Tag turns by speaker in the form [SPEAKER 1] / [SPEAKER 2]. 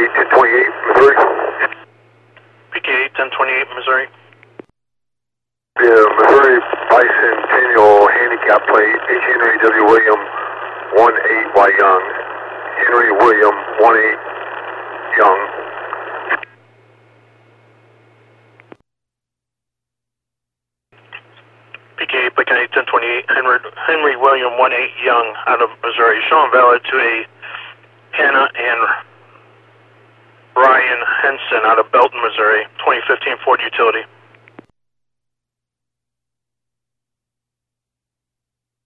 [SPEAKER 1] 1028, Missouri.
[SPEAKER 2] PK 1028, Missouri.
[SPEAKER 1] Yeah, Missouri Bicentennial Handicap Plate, H. Henry W. William 18Y Young. Henry William 18 Young.
[SPEAKER 2] PK Picanate 1028, Henry William 18 Young out of Missouri. Showing valid to a Hannah and Ryan Henson out of Belton, Missouri. 2015 Ford Utility.